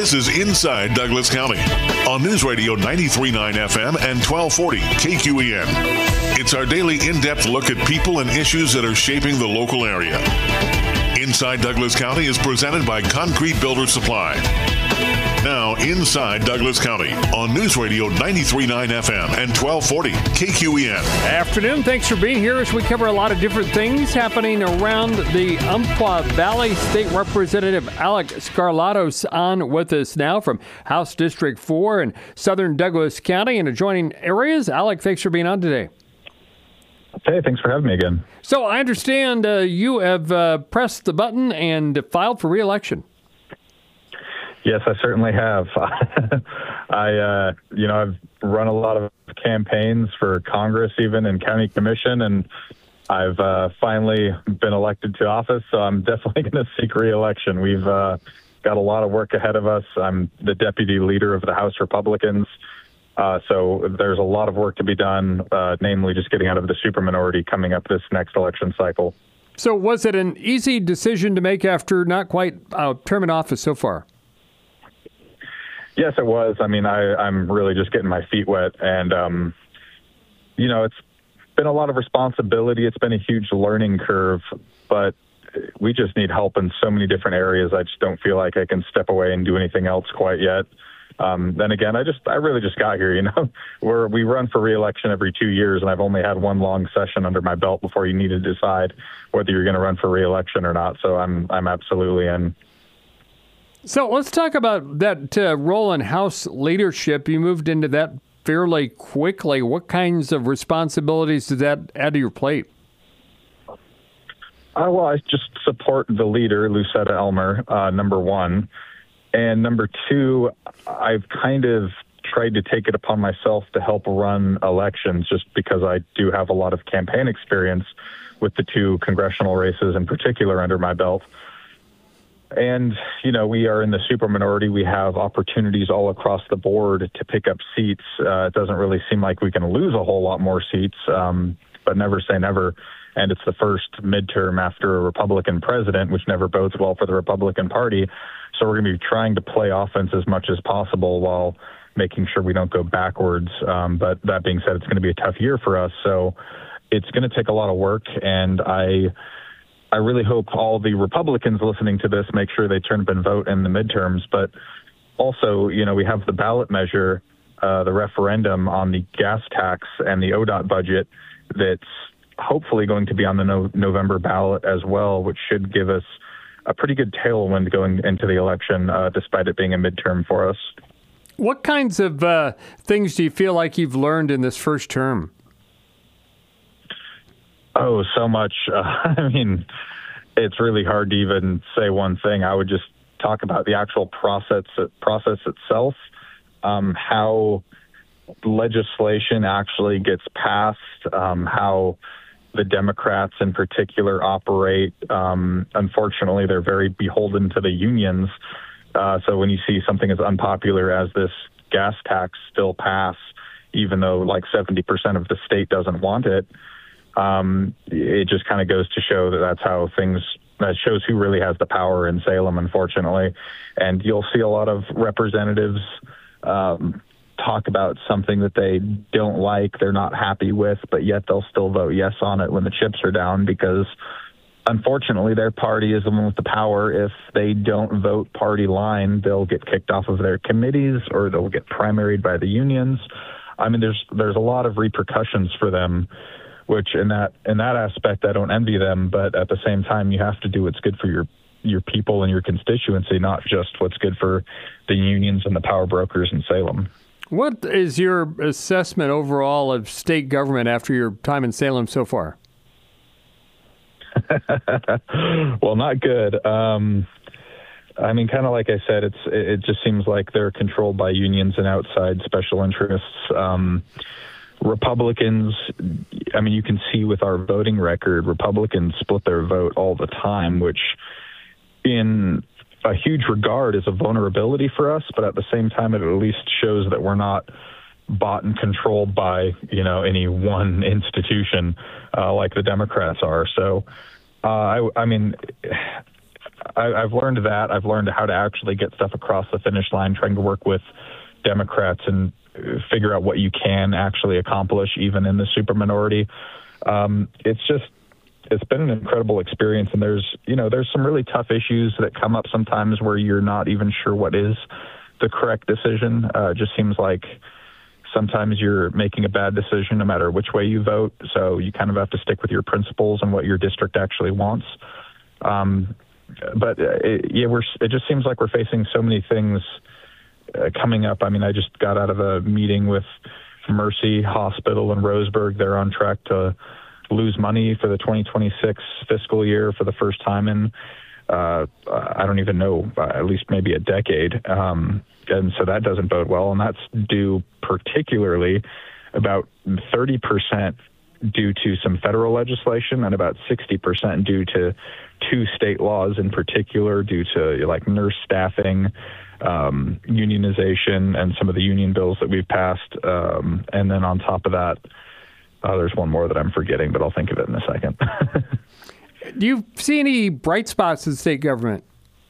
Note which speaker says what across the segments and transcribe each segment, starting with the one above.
Speaker 1: This is Inside Douglas County on News Radio 93.9 FM and 1240 KQEN. It's our daily in-depth look at people and issues that are shaping the local area. Inside Douglas County is presented by Concrete Builder Supply. Now, Inside Douglas County on News Radio 93.9 FM and 1240 KQEN.
Speaker 2: Afternoon. Thanks for being here as we cover a lot of different things happening around the Umpqua Valley. State Representative Alec Scarlatos on with us now from House District 4 in southern Douglas County and adjoining areas. Alec, thanks for being on today.
Speaker 3: Hey, thanks for having me again.
Speaker 2: So I understand you have pressed the button and filed for re-election.
Speaker 3: Yes, I certainly have. I've run a lot of campaigns for Congress, even in county commission, and I've finally been elected to office. So I'm definitely going to seek re-election. We've got a lot of work ahead of us. I'm the deputy leader of the House Republicans. So there's a lot of work to be done, namely just getting out of the superminority coming up this next election cycle.
Speaker 2: So was it an easy decision to make after not quite a term in office so far?
Speaker 3: Yes, it was. I mean, I'm really just getting my feet wet. And, it's been a lot of responsibility. It's been a huge learning curve, but we just need help in so many different areas. I just don't feel like I can step away and do anything else quite yet. Then again, I really just got here, we run for re-election every 2 years, and I've only had one long session under my belt before you need to decide whether you're going to run for re-election or not. So I'm absolutely in.
Speaker 2: So let's talk about that role in House leadership. You moved into that fairly quickly. What kinds of responsibilities does that add to your plate?
Speaker 3: Well, I just support the leader, Lucetta Elmer, number one. And number two, I've kind of tried to take it upon myself to help run elections just because I do have a lot of campaign experience with the two congressional races in particular under my belt. And, we are in the superminority. We have opportunities all across the board to pick up seats. It doesn't really seem like we can lose a whole lot more seats, but never say never. And it's the first midterm after a Republican president, which never bodes well for the Republican Party. So we're going to be trying to play offense as much as possible while making sure we don't go backwards. But that being said, it's going to be a tough year for us. So it's going to take a lot of work. And I really hope all the Republicans listening to this make sure they turn up and vote in the midterms. But also, we have the ballot measure, the referendum on the gas tax and the ODOT budget that's hopefully going to be on the November ballot as well, which should give us a pretty good tailwind going into the election, despite it being a midterm for us.
Speaker 2: What kinds of things do you feel like you've learned in this first term? Oh,
Speaker 3: so much. It's really hard to even say one thing. I would just talk about the actual process itself, how legislation actually gets passed, how the Democrats in particular operate. Unfortunately, they're very beholden to the unions. So when you see something as unpopular as this gas tax still pass, even though like 70% of the state doesn't want it, it just kind of goes to show that's how that shows who really has the power in Salem, unfortunately. And you'll see a lot of representatives talk about something that they don't like, they're not happy with, but yet they'll still vote yes on it when the chips are down because, unfortunately, their party is the one with the power. If they don't vote party line, they'll get kicked off of their committees or they'll get primaried by the unions. I mean, there's a lot of repercussions for them, which in that aspect, I don't envy them. But at the same time, you have to do what's good for your people and your constituency, not just what's good for the unions and the power brokers in Salem.
Speaker 2: What is your assessment overall of state government after your time in Salem so far?
Speaker 3: Well, not good. Kind of like I said, it just seems like they're controlled by unions and outside special interests. Republicans, you can see with our voting record, Republicans split their vote all the time, which in a huge regard is a vulnerability for us, but at the same time, it at least shows that we're not bought and controlled by, any one institution like the Democrats are. So, I've learned that. I've learned how to actually get stuff across the finish line, trying to work with Democrats and figure out what you can actually accomplish, even in the super minority. It's been an incredible experience, and there's some really tough issues that come up sometimes where you're not even sure what is the correct decision. It just seems like sometimes you're making a bad decision no matter which way you vote, so you kind of have to stick with your principles and what your district actually wants. But it just seems like we're facing so many things coming up. I mean, I just got out of a meeting with Mercy Hospital in Roseburg. They're on track to lose money for the 2026 fiscal year for the first time in, I don't even know, at least maybe a decade. And so that doesn't bode well. And that's due particularly about 30% due to some federal legislation and about 60% due to two state laws in particular, due to like nurse staffing, unionization, and some of the union bills that we've passed. And then on top of that, there's one more that I'm forgetting, but I'll think of it in a second.
Speaker 2: Do you see any bright spots in state government?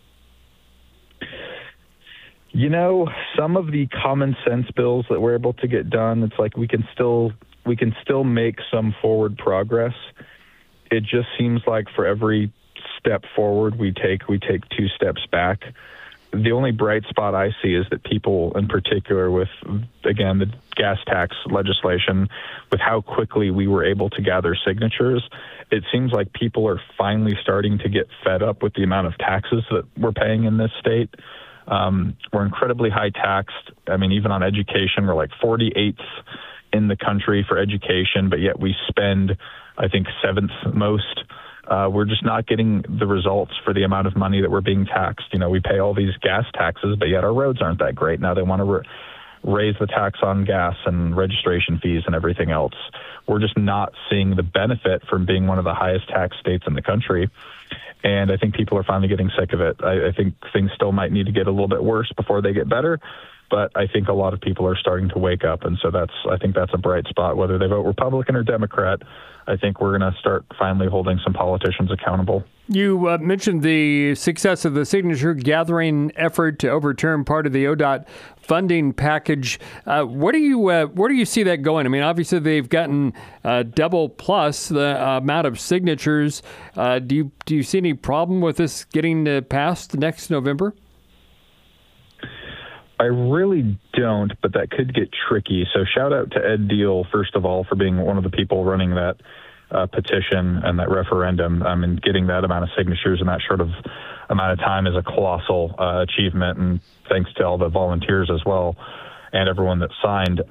Speaker 3: Some of the common sense bills that we're able to get done, it's like we can still make some forward progress. It just seems like for every step forward we take 2 steps back. The only bright spot I see is that people, in particular with, again, the gas tax legislation, with how quickly we were able to gather signatures, it seems like people are finally starting to get fed up with the amount of taxes that we're paying in this state. We're incredibly high taxed. I mean, even on education, we're like 48th in the country for education, but yet we spend, I think, 7th most. We're just not getting the results for the amount of money that we're being taxed. We pay all these gas taxes, but yet our roads aren't that great. Now they want to raise the tax on gas and registration fees and everything else. We're just not seeing the benefit from being one of the highest tax states in the country. And I think people are finally getting sick of it. I think things still might need to get a little bit worse before they get better. But I think a lot of people are starting to wake up. And so I think that's a bright spot. Whether they vote Republican or Democrat, I think we're going to start finally holding some politicians accountable. You
Speaker 2: mentioned the success of the signature gathering effort to overturn part of the ODOT funding package. Where do you see that going? I mean, obviously they've gotten double plus the amount of signatures. Do you see any problem with this getting passed next November?
Speaker 3: I really don't, but that could get tricky. So shout out to Ed Deal, first of all, for being one of the people running that petition and that referendum. And getting that amount of signatures in that short of amount of time is a colossal achievement. And thanks to all the volunteers as well and everyone that signed.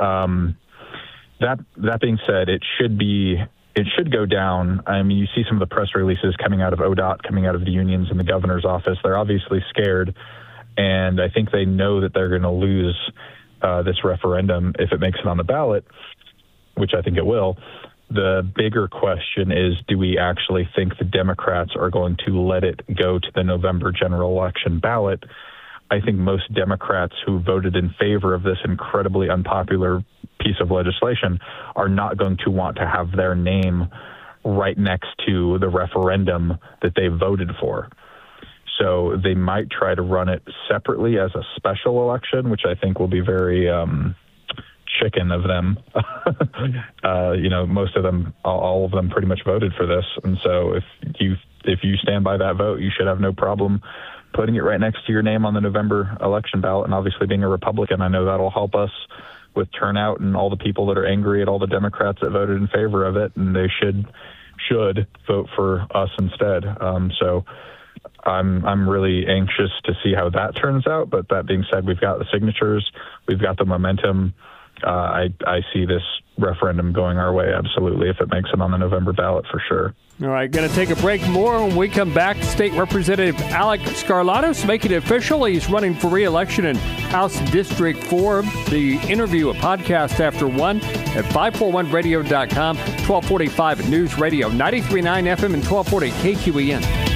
Speaker 3: That being said, it should go down. I mean, you see some of the press releases coming out of ODOT, coming out of the unions and the governor's office. They're obviously scared. And I think they know that they're going to lose this referendum if it makes it on the ballot, which I think it will. The bigger question is, do we actually think the Democrats are going to let it go to the November general election ballot? I think most Democrats who voted in favor of this incredibly unpopular piece of legislation are not going to want to have their name right next to the referendum that they voted for. So they might try to run it separately as a special election, which I think will be very chicken of them. Most of them, all of them pretty much voted for this. And so if you stand by that vote, you should have no problem putting it right next to your name on the November election ballot. And obviously being a Republican, I know that'll help us with turnout and all the people that are angry at all the Democrats that voted in favor of it. And they should vote for us instead. So I'm really anxious to see how that turns out. But that being said, we've got the signatures, we've got the momentum. I see this referendum going our way, absolutely, if it makes it on the November ballot for sure.
Speaker 2: All right, going to take a break. More when we come back. State Representative Alex Skarlatos making it official. He's running for re-election in House District 4. The interview, a podcast after 1 at 541radio.com, 1245 News Radio, 93.9 FM and 1240 KQEN.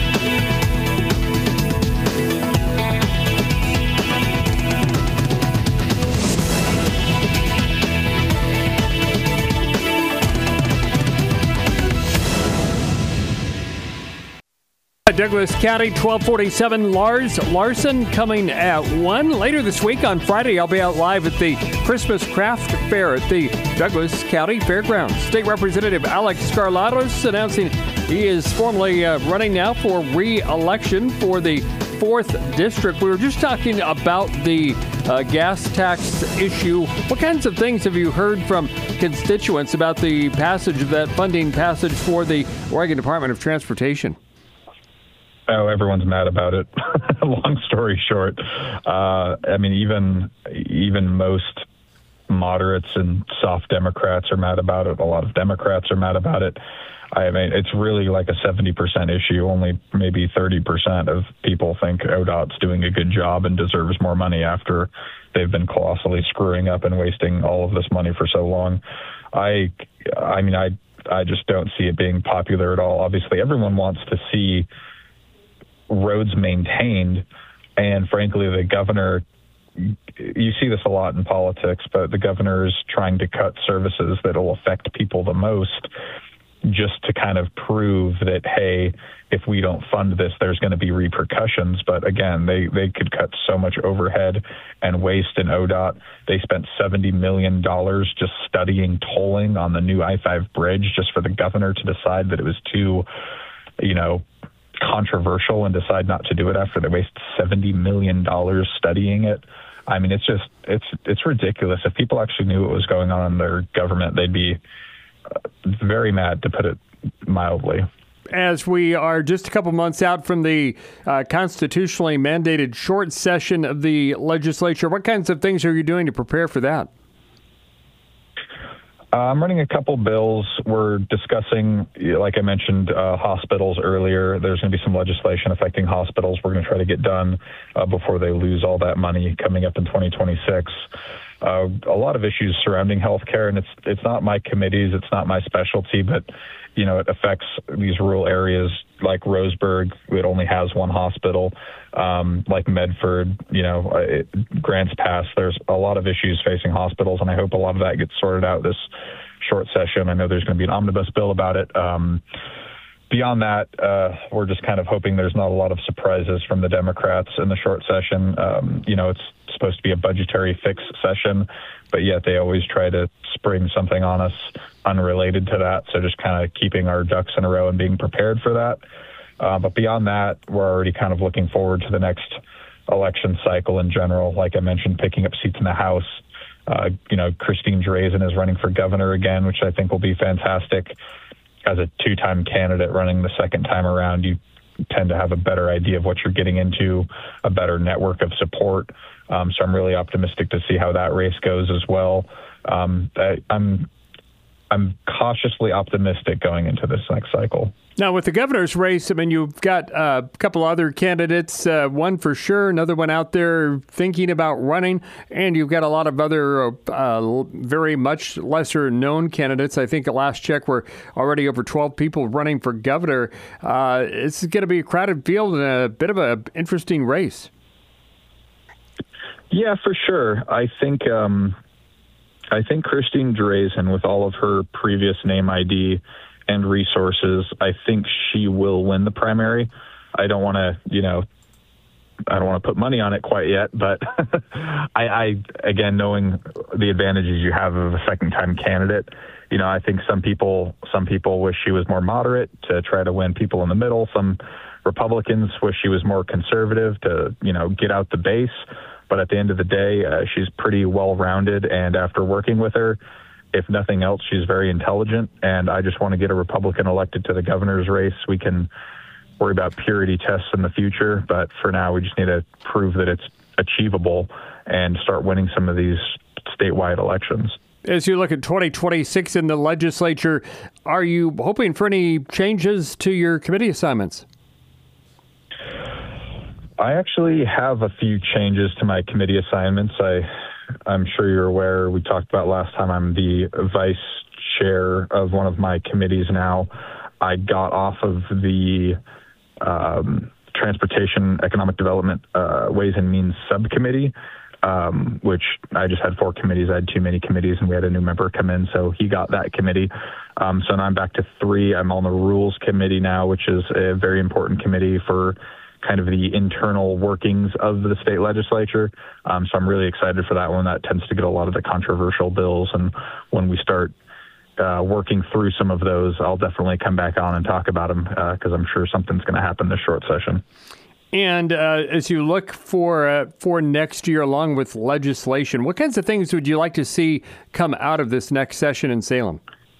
Speaker 2: Douglas County, 1247. Lars Larson coming at 1. Later this week on Friday, I'll be out live at the Christmas Craft Fair at the Douglas County Fairgrounds. State Representative Alex Skarlatos announcing he is formally running now for re-election for the 4th District. We were just talking about the gas tax issue. What kinds of things have you heard from constituents about the passage of that funding passage for the Oregon Department of Transportation?
Speaker 3: Oh, everyone's mad about it. Long story short, I mean, even most moderates and soft Democrats are mad about it. A lot of Democrats are mad about it. I mean, it's really like a 70% issue. Only maybe 30% of people think ODOT's doing a good job and deserves more money after they've been colossally screwing up and wasting all of this money for so long. I mean, I just don't see it being popular at all. Obviously, everyone wants to see roads maintained, and frankly, the governor, you see this a lot in politics, but the governor is trying to cut services that will affect people the most, just to kind of prove that, hey, if we don't fund this, there's going to be repercussions. But again, they could cut so much overhead and waste in ODOT. They spent $70 million just studying tolling on the new I-5 bridge just for the governor to decide that it was too, controversial and decide not to do it after they waste $70 million studying it. I mean, it's ridiculous. If people actually knew what was going on in their government, they'd be very mad, to put it mildly.
Speaker 2: As we are just a couple months out from the constitutionally mandated short session of the legislature, what kinds of things are you doing to prepare for that?
Speaker 3: I'm running a couple bills. We're discussing, like I mentioned, hospitals earlier. There's going to be some legislation affecting hospitals we're going to try to get done before they lose all that money coming up in 2026. A lot of issues surrounding healthcare, and it's not my committees, it's not my specialty, but it affects these rural areas like Roseburg. It only has one hospital, like Medford, Grants Pass. There's a lot of issues facing hospitals, and I hope a lot of that gets sorted out this short session. I know there's going to be an omnibus bill about it. Beyond that, we're just kind of hoping there's not a lot of surprises from the Democrats in the short session. It's supposed to be a budgetary fix session, but yet they always try to spring something on us unrelated to that. So just kind of keeping our ducks in a row and being prepared for that. But beyond that, we're already kind of looking forward to the next election cycle in general. Like I mentioned, picking up seats in the House. Christine Drazen is running for governor again, which I think will be fantastic. As a two-time candidate running the second time around, you tend to have a better idea of what you're getting into, a better network of support. So I'm really optimistic to see how that race goes as well. I'm cautiously optimistic going into this next cycle.
Speaker 2: Now, with the governor's race, I mean, you've got a couple other candidates, one for sure, another one out there thinking about running, and you've got a lot of other very much lesser-known candidates. I think at last check we're already over 12 people running for governor. It's going to be a crowded field and a bit of an interesting race.
Speaker 3: Yeah, for sure. I think Christine Drazen, with all of her previous name ID and resources, I think she will win the primary. I don't want to put money on it quite yet, but I again, knowing the advantages you have of a second-time candidate, I think some people wish she was more moderate to try to win people in the middle. Some Republicans wish she was more conservative to, get out the base. But at the end of the day, she's pretty well-rounded, and after working with her, if nothing else, she's very intelligent, and I just want to get a Republican elected to the governor's race. We can worry about purity tests in the future, but for now, we just need to prove that it's achievable and start winning some of these statewide elections.
Speaker 2: As you look at 2026 in the legislature, are you hoping for any changes to your committee assignments?
Speaker 3: I actually have a few changes to my committee assignments. I'm sure you're aware, we talked about last time, I'm the vice chair of one of my committees now. I got off of the Transportation Economic Development Ways and Means Subcommittee which I just had 4 committees. I had too many committees, and we had a new member come in, so he got that committee. So now I'm back to 3. I'm on the Rules Committee now, which is a very important committee for kind of the internal workings of the state legislature. So I'm really excited for that one. That tends to get a lot of the controversial bills, and when we start working through some of those, I'll definitely come back on and talk about them because I'm sure something's going to happen this short session.
Speaker 2: And as you look for next year, along with legislation, what kinds of things would you like to see come out of this next session in Salem?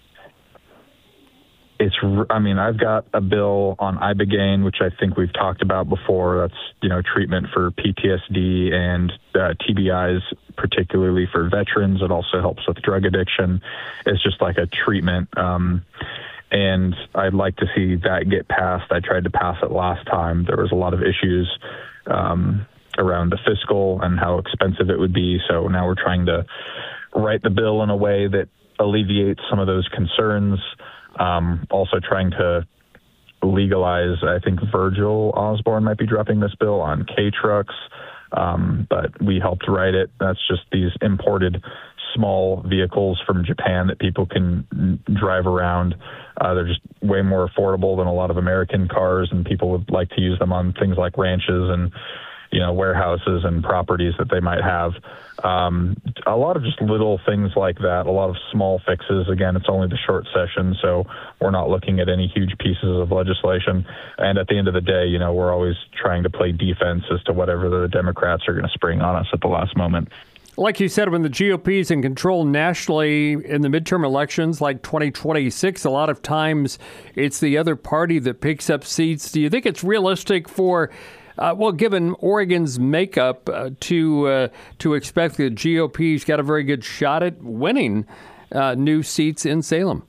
Speaker 2: I've got a bill on Ibogaine, which I think we've talked about before. That's, treatment for PTSD and TBIs, particularly for veterans. It also helps with drug addiction. It's just like a treatment. And I'd like to see that get passed. I tried to pass it last time. There was a lot of issues around the fiscal and how expensive it would be. So now we're trying to write the bill in a way that alleviates some of those concerns. Also trying to legalize, I think Virgil Osborne might be dropping this bill on K-trucks, but we helped write it. That's just these imported small vehicles from Japan that people can drive around. They're just way more affordable than a lot of American cars, and people would like to use them on things like ranches and warehouses and properties that they might have. A lot of just little things like that, a lot of small fixes. Again, it's only the short session, so we're not looking at any huge pieces of legislation. And at the end of the day, we're always trying to play defense as to whatever the Democrats are going to spring on us at the last moment. Like you said, when the GOP is in control nationally in the midterm elections like 2026, a lot of times it's the other party that picks up seats. Do you think it's realistic for given Oregon's makeup, to expect the GOP's got a very good shot at winning new seats in Salem?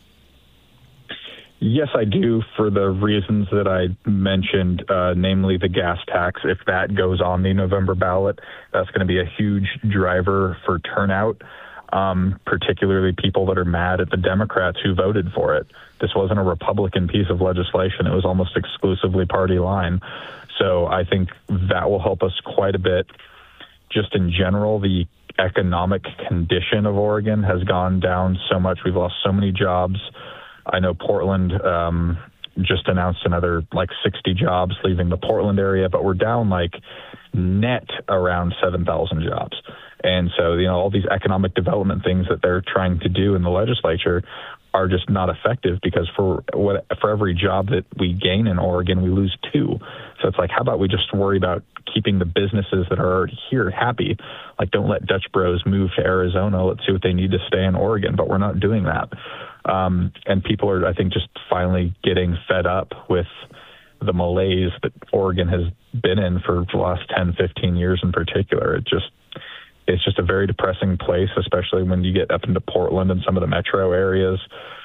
Speaker 3: Yes, I do, for the reasons that I mentioned, namely the gas tax. If that goes on the November ballot, that's going to be a huge driver for turnout, particularly people that are mad at the Democrats who voted for it. This wasn't a Republican piece of legislation. It was almost exclusively party line. So I think that will help us quite a bit. Just in general, the economic condition of Oregon has gone down so much. We've lost so many jobs. I know Portland just announced another 60 jobs leaving the Portland area, but we're down net around 7,000 jobs. And so, all these economic development things that they're trying to do in the legislature are just not effective, because for every job that we gain in Oregon, we lose 2. So it's how about we just worry about keeping the businesses that are already here happy? Don't let Dutch Bros move to Arizona. Let's see what they need to stay in Oregon, but we're not doing that. And people are, I think, just finally getting fed up with the malaise that Oregon has been in for the last 10, 15 years in particular. It's just a very depressing place, especially when you get up into Portland and some of the metro areas.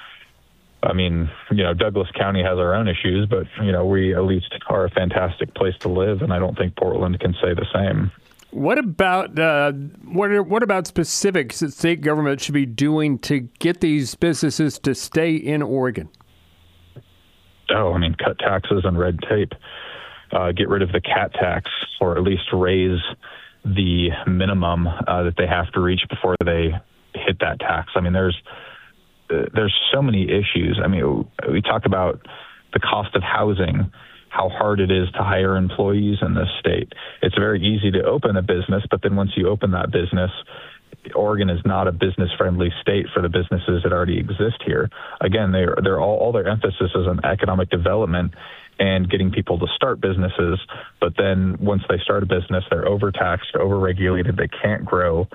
Speaker 3: Douglas County has our own issues, but, we at least are a fantastic place to live, and I don't think Portland can say the same.
Speaker 2: What about specifics that state government should be doing to get these businesses to stay in Oregon?
Speaker 3: Cut taxes and red tape. Get rid of the cat tax, or at least raise the minimum that they have to reach before they hit that tax. There's so many issues. We talk about the cost of housing, how hard it is to hire employees in this state. It's very easy to open a business, but then once you open that business, Oregon is not a business-friendly state for the businesses that already exist here. Again, they're all their emphasis is on economic development and getting people to start businesses. But then once they start a business, they're overtaxed, overregulated. They can't grow.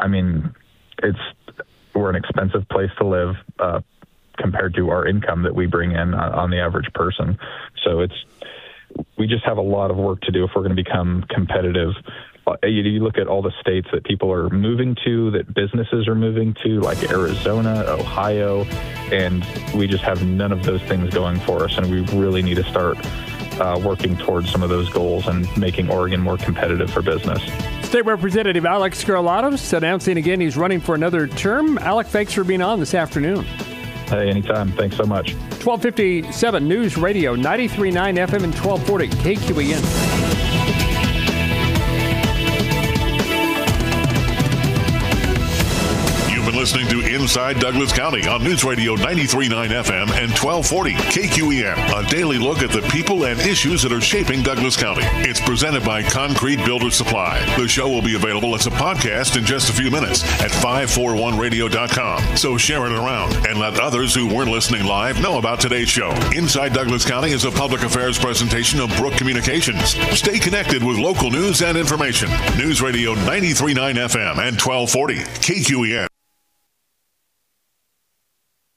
Speaker 3: We're an expensive place to live compared to our income that we bring in on the average person. So we just have a lot of work to do if we're going to become competitive. You look at all the states that people are moving to, that businesses are moving to, like Arizona, Ohio, and we just have none of those things going for us. And we really need to start working towards some of those goals and making Oregon more competitive for business.
Speaker 2: State Representative Alex Skarlatos announcing again he's running for another term. Alec, thanks for being on this afternoon.
Speaker 3: Hey, anytime. Thanks so much.
Speaker 2: 1257 News Radio, 93.9 FM and 1240 KQEN.
Speaker 1: been listening to Inside Douglas County on News Radio 93.9 FM and 1240 KQEN, a daily look at the people and issues that are shaping Douglas County. It's presented by Concrete Builder Supply. The show will be available as a podcast in just a few minutes at 541radio.com. So share it around and let others who weren't listening live know about today's show. Inside Douglas County is a public affairs presentation of Brook Communications. Stay connected with local news and information. News Radio 93.9 FM and 1240 KQEN.